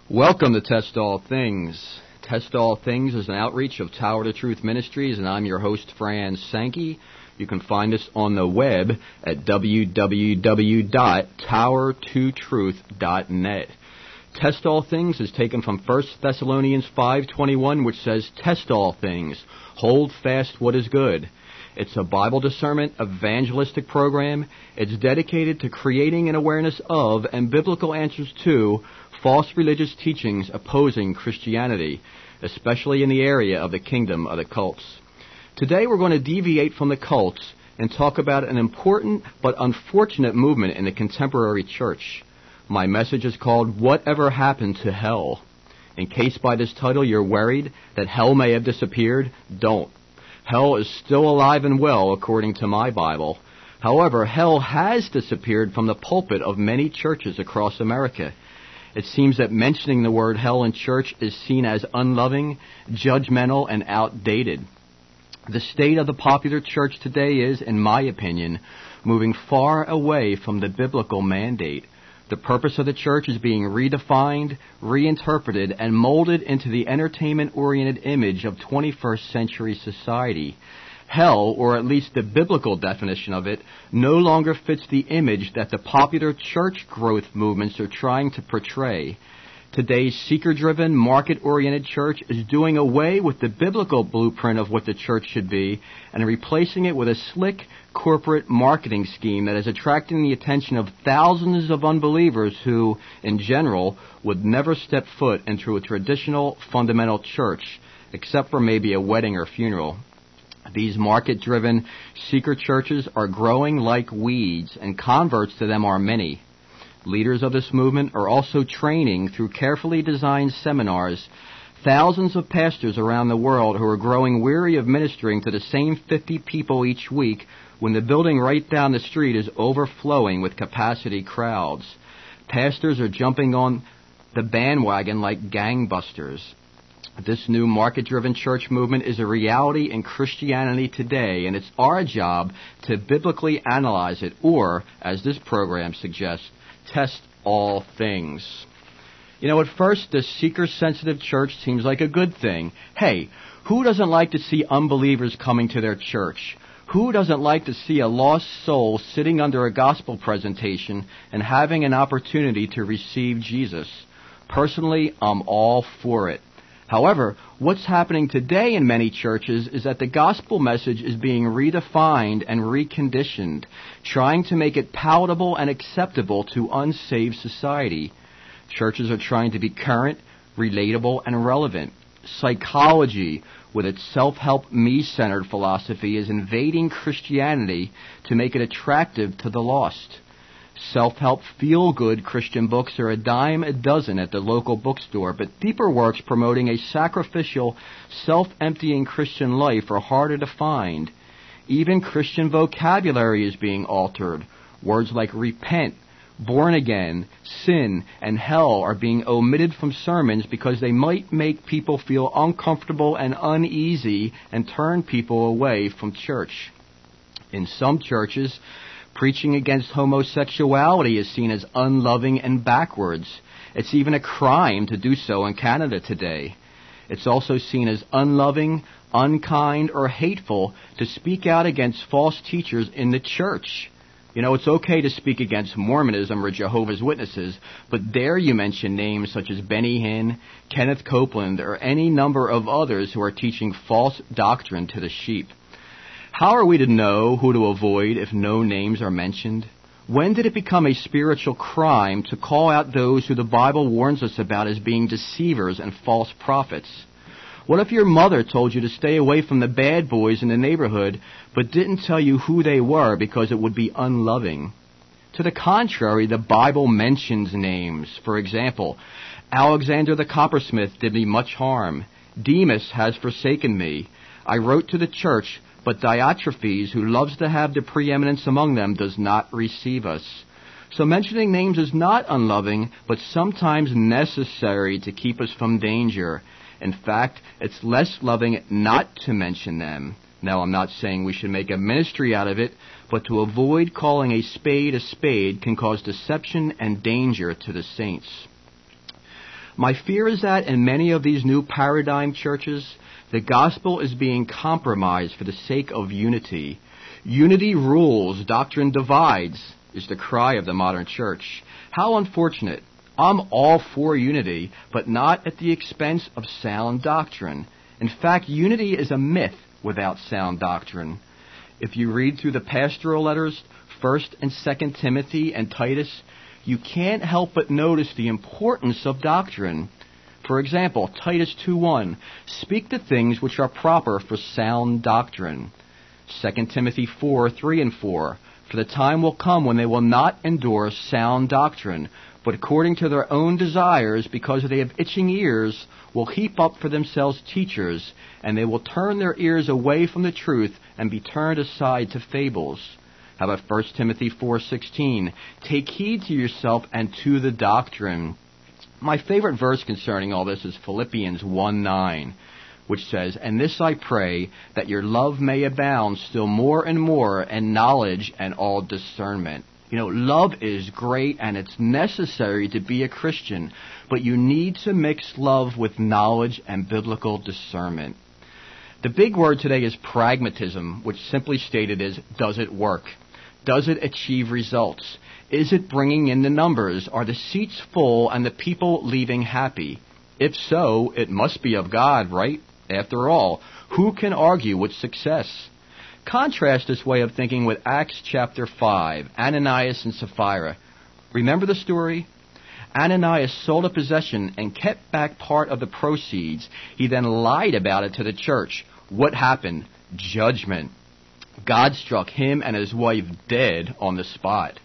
Welcome to Test All Things. Test All Things is an outreach of Tower to Truth Ministries, and I'm your host, Fran Sankey. You can find us on the web at www.tower2truth.net. Test All Things is taken from 1 Thessalonians 5:21, which says, "Test all things, hold fast what is good." It's a Bible discernment evangelistic program. It's dedicated to creating an awareness of and biblical answers to false religious teachings opposing Christianity, especially in the area of the kingdom of the cults. Today we're going to deviate from the cults and talk about an important but unfortunate movement in the contemporary church. My message is called, "Whatever Happened to Hell?" In case by this title you're worried that hell may have disappeared, don't. Hell is still alive and well according to my Bible. However, hell has disappeared from the pulpit of many churches across America. It seems that mentioning the word hell in church is seen as unloving, judgmental, and outdated. The state of the popular church today is, in my opinion, moving far away from the biblical mandate. The purpose of the church is being redefined, reinterpreted, and molded into the entertainment-oriented image of 21st century society. Hell, or at least the biblical definition of it, no longer fits the image that the popular church growth movements are trying to portray. Today's seeker-driven, market-oriented church is doing away with the biblical blueprint of what the church should be and replacing it with a slick corporate marketing scheme that is attracting the attention of thousands of unbelievers who, in general, would never step foot into a traditional, fundamental church, except for maybe a wedding or funeral. These market-driven seeker churches are growing like weeds, and converts to them are many. Leaders of this movement are also training through carefully designed seminars thousands of pastors around the world who are growing weary of ministering to the same 50 people each week when the building right down the street is overflowing with capacity crowds. Pastors are jumping on the bandwagon like gangbusters. This new market-driven church movement is a reality in Christianity today, and it's our job to biblically analyze it, or, as this program suggests, test all things. You know, at first, the seeker-sensitive church seems like a good thing. Hey, who doesn't like to see unbelievers coming to their church? Who doesn't like to see a lost soul sitting under a gospel presentation and having an opportunity to receive Jesus? Personally, I'm all for it. However, what's happening today in many churches is that the gospel message is being redefined and reconditioned, trying to make it palatable and acceptable to unsaved society. Churches are trying to be current, relatable, and relevant. Psychology, with its self-help, me-centered philosophy, is invading Christianity to make it attractive to the lost. Self-help, feel-good Christian books are a dime a dozen at the local bookstore, but deeper works promoting a sacrificial, self-emptying Christian life are harder to find. Even Christian vocabulary is being altered. Words like repent, born again, sin, and hell are being omitted from sermons because they might make people feel uncomfortable and uneasy and turn people away from church. In some churches, preaching against homosexuality is seen as unloving and backwards. It's even a crime to do so in Canada today. It's also seen as unloving, unkind, or hateful to speak out against false teachers in the church. You know, it's okay to speak against Mormonism or Jehovah's Witnesses, but dare you mention names such as Benny Hinn, Kenneth Copeland, or any number of others who are teaching false doctrine to the sheep. How are we to know who to avoid if no names are mentioned? When did it become a spiritual crime to call out those who the Bible warns us about as being deceivers and false prophets? What if your mother told you to stay away from the bad boys in the neighborhood, but didn't tell you who they were because it would be unloving? To the contrary, the Bible mentions names. For example, Alexander the coppersmith did me much harm. Demas has forsaken me. I wrote to the church, but Diotrephes, who loves to have the preeminence among them, does not receive us. So mentioning names is not unloving, but sometimes necessary to keep us from danger. In fact, it's less loving not to mention them. Now, I'm not saying we should make a ministry out of it, but to avoid calling a spade can cause deception and danger to the saints. My fear is that in many of these new paradigm churches, the gospel is being compromised for the sake of unity. Unity rules, doctrine divides, is the cry of the modern church. How unfortunate. I'm all for unity, but not at the expense of sound doctrine. In fact, unity is a myth without sound doctrine. If you read through the pastoral letters, 1st and 2nd Timothy and Titus, you can't help but notice the importance of doctrine. For example, Titus 2:1, speak the things which are proper for sound doctrine. 2 Timothy 4:3 and 4, for the time will come when they will not endure sound doctrine, but according to their own desires, because they have itching ears, will heap up for themselves teachers, and they will turn their ears away from the truth and be turned aside to fables. How about 1 Timothy 4:16? Take heed to yourself and to the doctrine. My favorite verse concerning all this is Philippians 1:9, which says, and this I pray, that your love may abound still more and more in knowledge and all discernment. You know, love is great and it's necessary to be a Christian, but you need to mix love with knowledge and biblical discernment. The big word today is pragmatism, which simply stated is, does it work? Does it achieve results? Is it bringing in the numbers? Are the seats full and the people leaving happy? If so, it must be of God, right? After all, who can argue with success? Contrast this way of thinking with Acts chapter 5, Ananias and Sapphira. Remember the story? Ananias sold a possession and kept back part of the proceeds. He then lied about it to the church. What happened? Judgment. God struck him and his wife dead on the spot.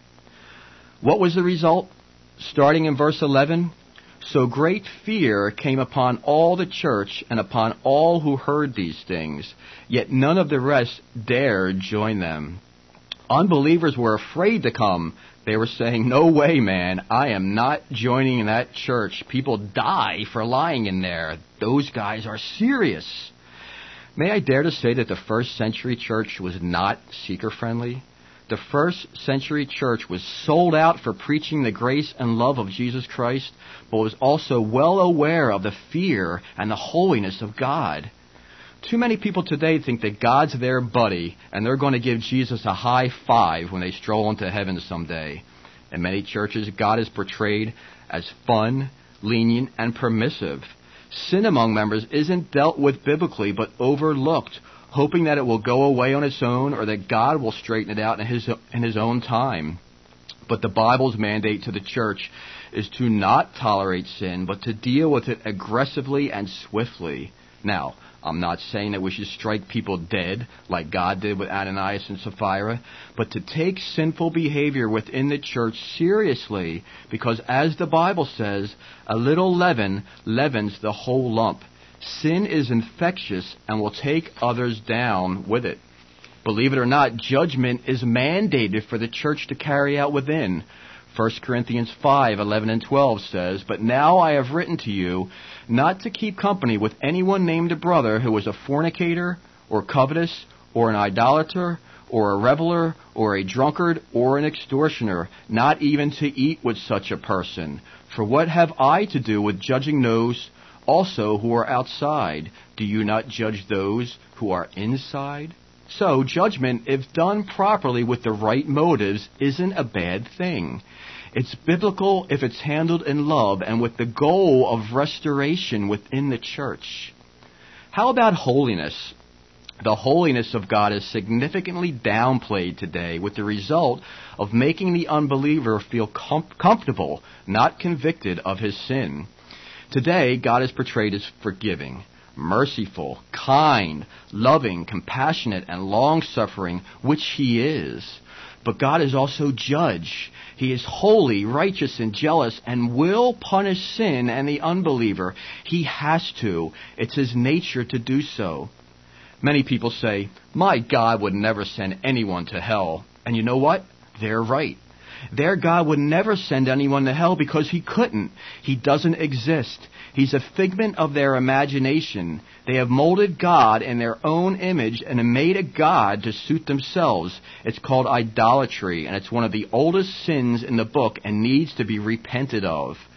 What was the result? Starting in verse 11, so great fear came upon all the church and upon all who heard these things, yet none of the rest dared join them. Unbelievers were afraid to come. They were saying, no way, man, I am not joining that church. People die for lying in there. Those guys are serious. May I dare to say that the first century church was not seeker-friendly? The first century church was sold out for preaching the grace and love of Jesus Christ, but was also well aware of the fear and the holiness of God. Too many people today think that God's their buddy and they're going to give Jesus a high five when they stroll into heaven someday. In many churches, God is portrayed as fun, lenient, and permissive. Sin among members isn't dealt with biblically, but overlooked, hoping that it will go away on its own or that God will straighten it out in his own time. But the Bible's mandate to the church is to not tolerate sin, but to deal with it aggressively and swiftly. Now, I'm not saying that we should strike people dead like God did with Ananias and Sapphira, but to take sinful behavior within the church seriously, because as the Bible says, a little leaven leavens the whole lump. Sin is infectious and will take others down with it. Believe it or not, judgment is mandated for the church to carry out within. 1 Corinthians 5:11 and 12 says, but now I have written to you not to keep company with anyone named a brother who is a fornicator, or covetous, or an idolater, or a reveler, or a drunkard, or an extortioner, not even to eat with such a person. For what have I to do with judging those also who are outside? Do you not judge those who are inside? So, judgment, if done properly with the right motives, isn't a bad thing. It's biblical if it's handled in love and with the goal of restoration within the church. How about holiness? The holiness of God is significantly downplayed today, with the result of making the unbeliever feel comfortable, not convicted of his sin. Today, God is portrayed as forgiving, merciful, kind, loving, compassionate, and long-suffering, which He is. But God is also judge. He is holy, righteous, and jealous, and will punish sin and the unbeliever. He has to. It's His nature to do so. Many people say, my God would never send anyone to hell. And you know what? They're right. Their God would never send anyone to hell because He couldn't. He doesn't exist. He's a figment of their imagination. They have molded God in their own image and have made a God to suit themselves. It's called idolatry, and it's one of the oldest sins in the book and needs to be repented of.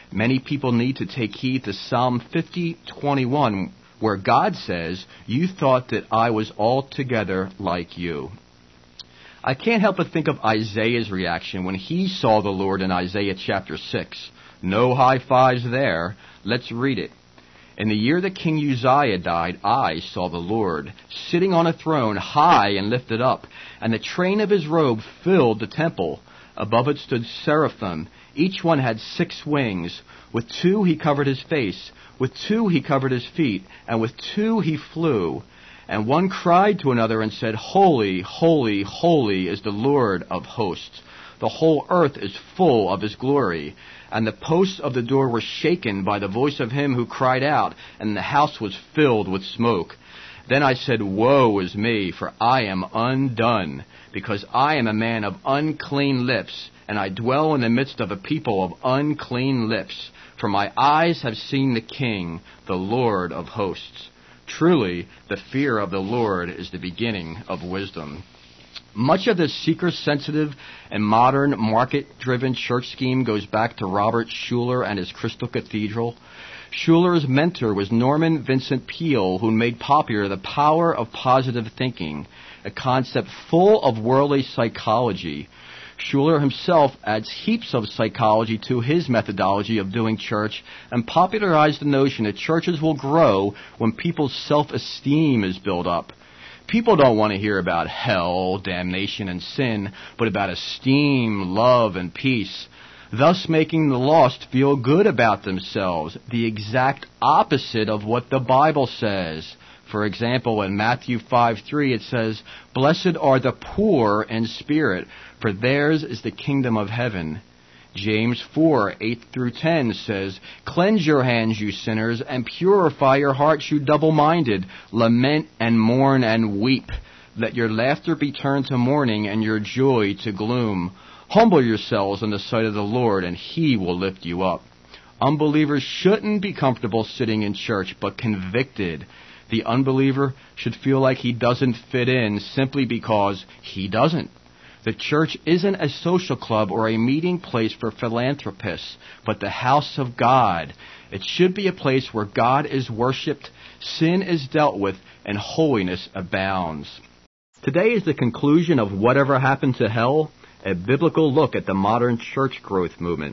Many people need to take heed to Psalm 50:21, where God says, "You thought that I was altogether like you." I can't help but think of Isaiah's reaction when he saw the Lord in Isaiah chapter 6. No high fives there. Let's read it. In the year that King Uzziah died, I saw the Lord, sitting on a throne high and lifted up, and the train of his robe filled the temple. Above it stood seraphim. Each one had 6 wings. With 2 he covered his face, with 2 he covered his feet, and with 2 he flew. And one cried to another and said, Holy, holy, holy is the Lord of hosts. The whole earth is full of his glory. And the posts of the door were shaken by the voice of him who cried out, and the house was filled with smoke. Then I said, Woe is me, for I am undone, because I am a man of unclean lips, and I dwell in the midst of a people of unclean lips. For my eyes have seen the King, the Lord of hosts. Truly, the fear of the Lord is the beginning of wisdom. Much of this seeker-sensitive and modern market-driven church scheme goes back to Robert Schuller and his Crystal Cathedral. Schuller's mentor was Norman Vincent Peale, who made popular the power of positive thinking, a concept full of worldly psychology. Schuller himself adds heaps of psychology to his methodology of doing church and popularized the notion that churches will grow when people's self-esteem is built up. People don't want to hear about hell, damnation, and sin, but about esteem, love, and peace, thus making the lost feel good about themselves, the exact opposite of what the Bible says. For example, in Matthew 5:3 it says, Blessed are the poor in spirit, for theirs is the kingdom of heaven. James 4:8-10 says, Cleanse your hands, you sinners, and purify your hearts, you double-minded. Lament and mourn and weep. Let your laughter be turned to mourning and your joy to gloom. Humble yourselves in the sight of the Lord, and he will lift you up. Unbelievers shouldn't be comfortable sitting in church, but convicted. The unbeliever should feel like he doesn't fit in simply because he doesn't. The church isn't a social club or a meeting place for philanthropists, but the house of God. It should be a place where God is worshipped, sin is dealt with, and holiness abounds. Today is the conclusion of Whatever Happened to Hell, a biblical look at the modern church growth movement.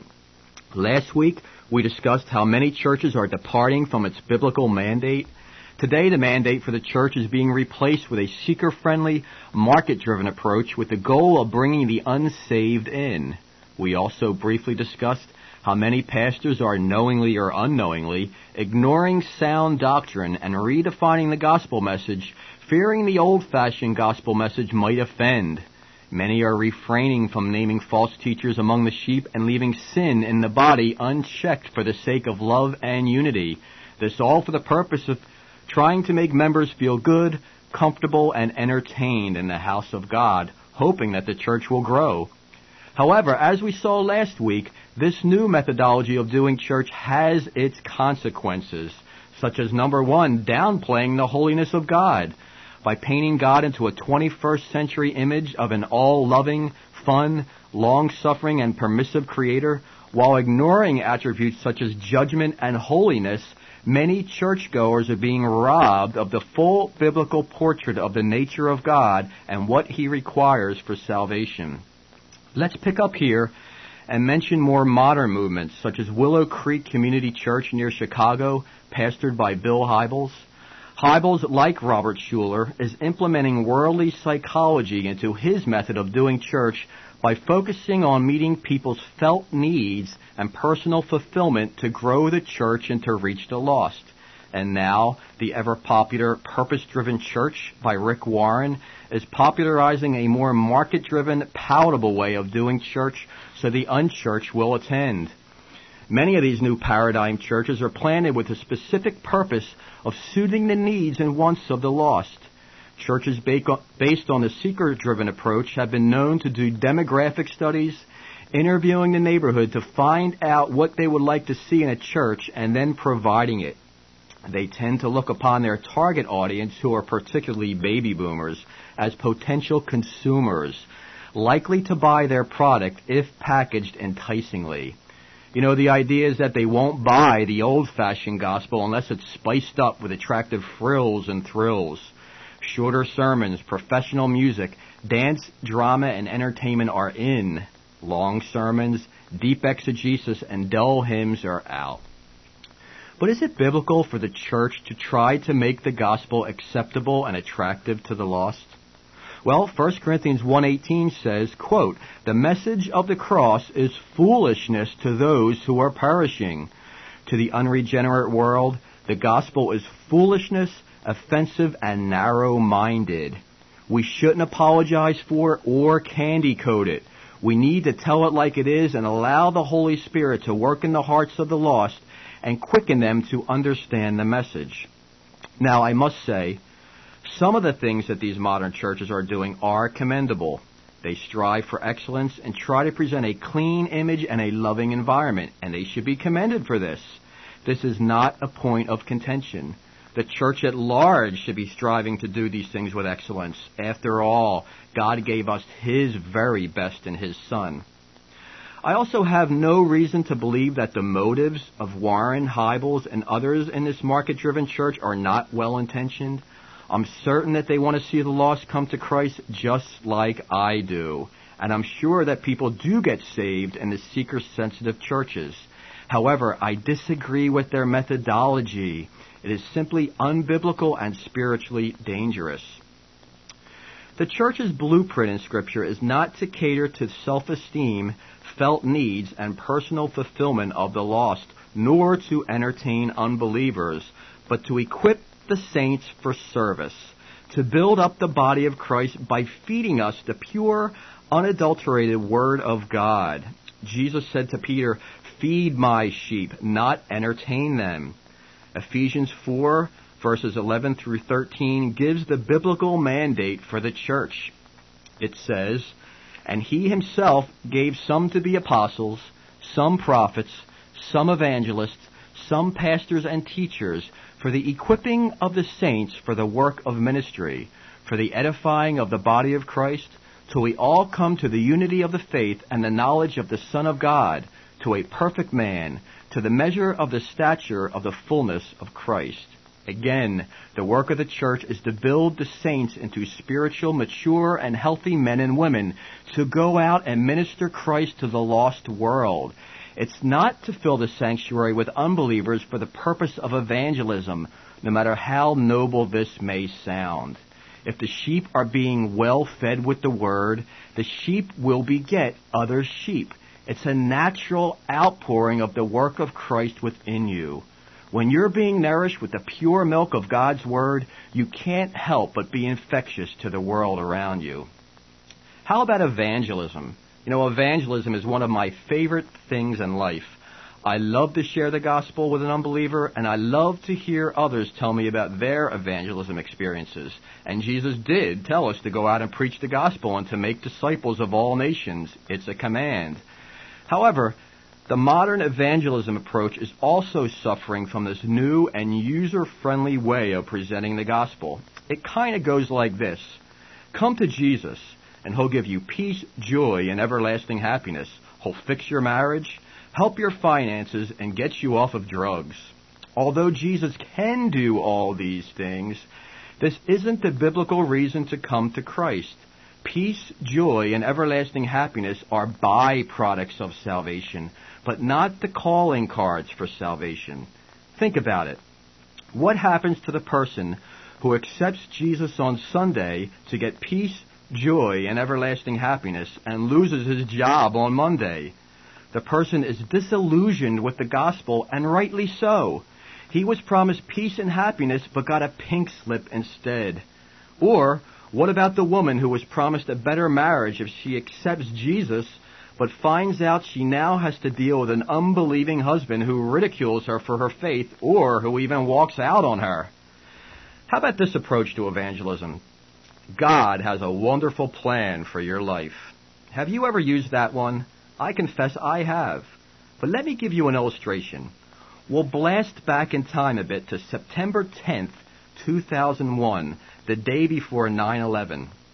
Last week, we discussed how many churches are departing from its biblical mandate. Today, the mandate for the church is being replaced with a seeker-friendly, market-driven approach with the goal of bringing the unsaved in. We also briefly discussed how many pastors are knowingly or unknowingly ignoring sound doctrine and redefining the gospel message, fearing the old-fashioned gospel message might offend. Many are refraining from naming false teachers among the sheep and leaving sin in the body unchecked for the sake of love and unity. This all for the purpose of trying to make members feel good, comfortable, and entertained in the house of God, hoping that the church will grow. However, as we saw last week, this new methodology of doing church has its consequences, such as number 1, downplaying the holiness of God. By painting God into a 21st century image of an all-loving, fun, long-suffering, and permissive creator, while ignoring attributes such as judgment and holiness, many churchgoers are being robbed of the full biblical portrait of the nature of God and what he requires for salvation. Let's pick up here and mention more modern movements, such as Willow Creek Community Church near Chicago, pastored by Bill Hybels. Hybels, like Robert Schuller, is implementing worldly psychology into his method of doing church by focusing on meeting people's felt needs and personal fulfillment to grow the church and to reach the lost. And now, the ever-popular Purpose-Driven Church by Rick Warren is popularizing a more market-driven, palatable way of doing church so the unchurched will attend. Many of these new paradigm churches are planted with a specific purpose of suiting the needs and wants of the lost. Churches based on the seeker-driven approach have been known to do demographic studies, interviewing the neighborhood to find out what they would like to see in a church and then providing it. They tend to look upon their target audience, who are particularly baby boomers, as potential consumers, likely to buy their product if packaged enticingly. You know, the idea is that they won't buy the old-fashioned gospel unless it's spiced up with attractive frills and thrills. Shorter sermons, professional music, dance, drama, and entertainment are in. Long sermons, deep exegesis, and dull hymns are out. But is it biblical for the church to try to make the gospel acceptable and attractive to the lost? Well, 1 Corinthians 1:18 says, quote, "The message of the cross is foolishness to those who are perishing. To the unregenerate world, the gospel is foolishness, offensive, and narrow-minded. We shouldn't apologize for it or candy-coat it. We need to tell it like it is and allow the Holy Spirit to work in the hearts of the lost and quicken them to understand the message." Now, I must say, some of the things that these modern churches are doing are commendable. They strive for excellence and try to present a clean image and a loving environment, and they should be commended for this. This is not a point of contention. The church at large should be striving to do these things with excellence. After all, God gave us His very best in His Son. I also have no reason to believe that the motives of Warren, Hybels, and others in this market-driven church are not well-intentioned. I'm certain that they want to see the lost come to Christ just like I do. And I'm sure that people do get saved in the seeker-sensitive churches. However, I disagree with their methodology. It is simply unbiblical and spiritually dangerous. The church's blueprint in Scripture is not to cater to self-esteem, felt needs, and personal fulfillment of the lost, nor to entertain unbelievers, but to equip the saints for service, to build up the body of Christ by feeding us the pure, unadulterated Word of God. Jesus said to Peter, "Feed my sheep, not entertain them." Ephesians 4, verses 11 through 13, gives the biblical mandate for the church. It says, "And He Himself gave some to be apostles, some prophets, some evangelists, some pastors and teachers, for the equipping of the saints for the work of ministry, for the edifying of the body of Christ, till we all come to the unity of the faith and the knowledge of the Son of God, to a perfect man, to the measure of the stature of the fullness of Christ." Again, the work of the church is to build the saints into spiritual, mature, and healthy men and women to go out and minister Christ to the lost world. It's not to fill the sanctuary with unbelievers for the purpose of evangelism, no matter how noble this may sound. If the sheep are being well fed with the Word, the sheep will beget other sheep. It's a natural outpouring of the work of Christ within you. When you're being nourished with the pure milk of God's Word, you can't help but be infectious to the world around you. How about evangelism? You know, evangelism is one of my favorite things in life. I love to share the gospel with an unbeliever, and I love to hear others tell me about their evangelism experiences. And Jesus did tell us to go out and preach the gospel and to make disciples of all nations. It's a command. However, the modern evangelism approach is also suffering from this new and user-friendly way of presenting the gospel. It kind of goes like this. Come to Jesus, and He'll give you peace, joy, and everlasting happiness. He'll fix your marriage, help your finances, and get you off of drugs. Although Jesus can do all these things, this isn't the biblical reason to come to Christ. Peace, joy, and everlasting happiness are byproducts of salvation, but not the calling cards for salvation. Think about it. What happens to the person who accepts Jesus on Sunday to get peace, joy, and everlasting happiness and loses his job on Monday? The person is disillusioned with the gospel, and rightly so. He was promised peace and happiness, but got a pink slip instead. Or, what about the woman who was promised a better marriage if she accepts Jesus, but finds out she now has to deal with an unbelieving husband who ridicules her for her faith, or who even walks out on her? How about this approach to evangelism? God has a wonderful plan for your life. Have you ever used that one? I confess I have. But let me give you an illustration. We'll blast back in time a bit to September 10th, 2001, the day before 9/11.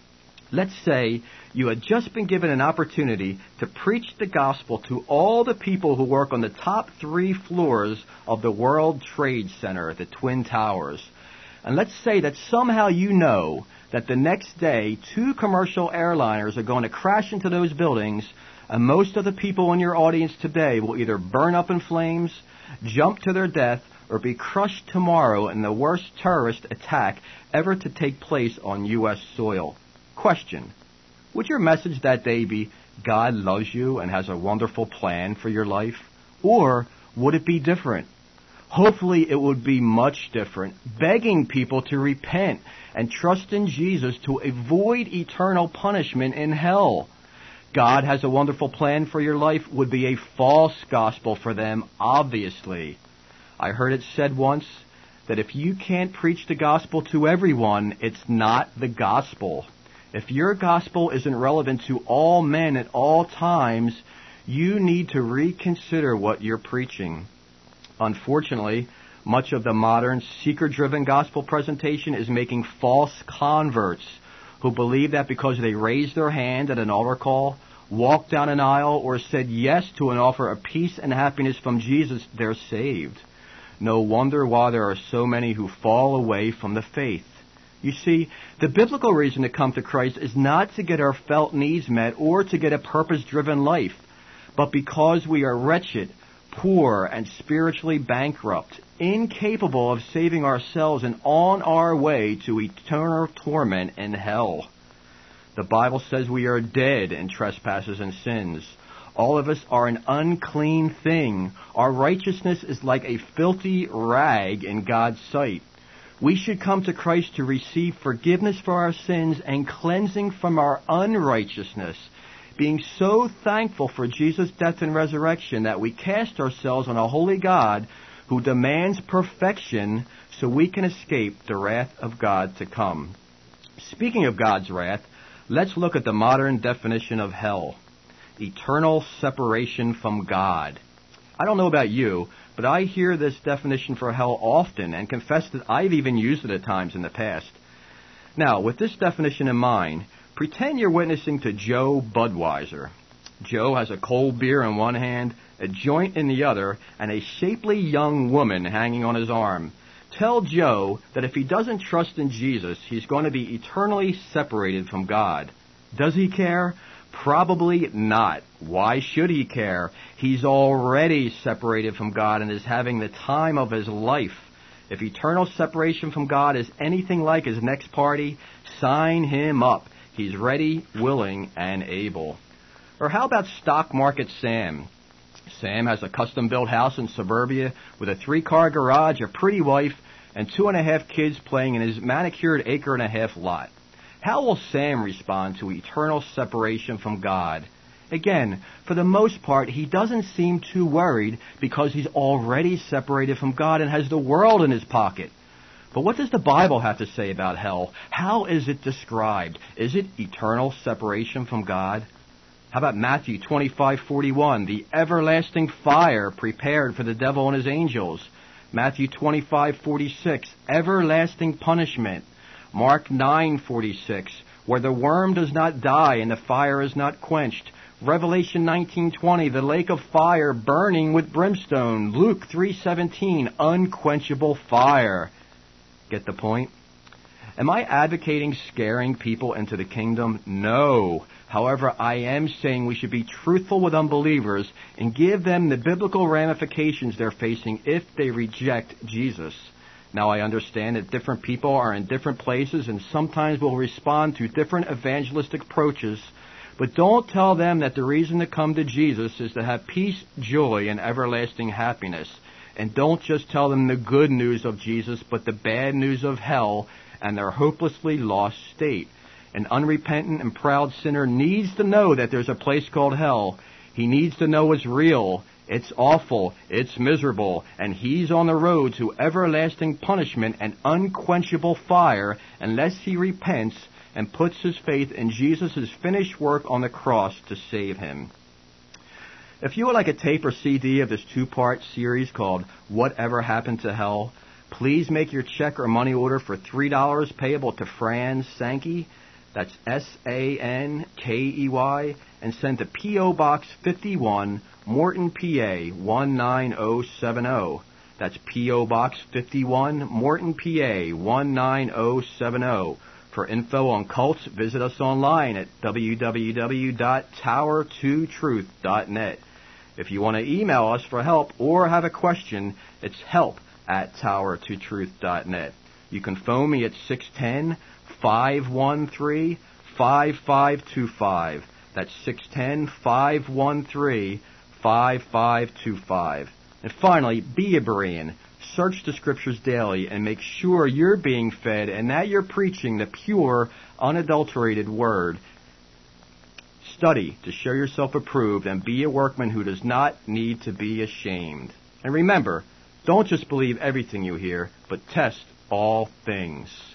Let's say you had just been given an opportunity to preach the gospel to all the people who work on the top 3 floors of the World Trade Center, the Twin Towers. And let's say that somehow you know that the next day 2 commercial airliners are going to crash into those buildings, and most of the people in your audience today will either burn up in flames, jump to their death, or be crushed tomorrow in the worst terrorist attack ever to take place on U.S. soil. Question: would your message that day be, God loves you and has a wonderful plan for your life? Or would it be different? Hopefully it would be much different, begging people to repent and trust in Jesus to avoid eternal punishment in hell. God has a wonderful plan for your life would be a false gospel for them, obviously. I heard it said once that if you can't preach the gospel to everyone, it's not the gospel. If your gospel isn't relevant to all men at all times, you need to reconsider what you're preaching. Unfortunately, much of the modern seeker-driven gospel presentation is making false converts who believe that because they raised their hand at an altar call, walked down an aisle, or said yes to an offer of peace and happiness from Jesus, they're saved. No wonder why there are so many who fall away from the faith. You see, the biblical reason to come to Christ is not to get our felt needs met or to get a purpose-driven life, but because we are wretched, poor, and spiritually bankrupt, incapable of saving ourselves and on our way to eternal torment in hell. The Bible says we are dead in trespasses and sins. All of us are an unclean thing. Our righteousness is like a filthy rag in God's sight. We should come to Christ to receive forgiveness for our sins and cleansing from our unrighteousness, being so thankful for Jesus' death and resurrection that we cast ourselves on a holy God who demands perfection so we can escape the wrath of God to come. Speaking of God's wrath, let's look at the modern definition of hell: eternal separation from God. I don't know about you, but I hear this definition for hell often and confess that I've even used it at times in the past. Now, with this definition in mind, pretend you're witnessing to Joe Budweiser. Joe has a cold beer in one hand, a joint in the other, and a shapely young woman hanging on his arm. Tell Joe that if he doesn't trust in Jesus, he's going to be eternally separated from God. Does he care? Probably not. Why should he care? He's already separated from God and is having the time of his life. If eternal separation from God is anything like his next party, sign him up. He's ready, willing, and able. Or how about Stock Market Sam? Sam has a custom-built house in suburbia with a 3-car garage, a pretty wife, and 2.5 kids playing in his manicured acre-and-a-half lot. How will Sam respond to eternal separation from God? Again, for the most part, he doesn't seem too worried because he's already separated from God and has the world in his pocket. But what does the Bible have to say about hell? How is it described? Is it eternal separation from God? How about Matthew 25:41, the everlasting fire prepared for the devil and his angels? Matthew 25:46, everlasting punishment. Mark 9:46, where the worm does not die and the fire is not quenched. Revelation 19:20, the lake of fire burning with brimstone. Luke 3:17, unquenchable fire. Get the point? Am I advocating scaring people into the kingdom? No. However, I am saying we should be truthful with unbelievers and give them the biblical ramifications they're facing if they reject Jesus. Now, I understand that different people are in different places and sometimes will respond to different evangelistic approaches, but don't tell them that the reason to come to Jesus is to have peace, joy, and everlasting happiness. And don't just tell them the good news of Jesus, but the bad news of hell and their hopelessly lost state. An unrepentant and proud sinner needs to know that there's a place called hell. He needs to know it's real, it's awful, it's miserable, and he's on the road to everlasting punishment and unquenchable fire unless he repents and puts his faith in Jesus' finished work on the cross to save him. If you would like a tape or CD of this 2-part series called Whatever Happened to Hell, please make your check or money order for $3 payable to Fran Sankey, That's SANKEY, and send to P.O. Box 51, Morton, PA 19070. That's P.O. Box 51, Morton, PA 19070. For info on cults, visit us online at www.tower2truth.net. If you want to email us for help or have a question, it's help@tower2truth.net. You can phone me at 610-513-5525. That's 610-513-5525. And finally, be a Berean. Search the Scriptures daily and make sure you're being fed and that you're preaching the pure, unadulterated Word. Study to show yourself approved and be a workman who does not need to be ashamed. And remember, don't just believe everything you hear, but test all things.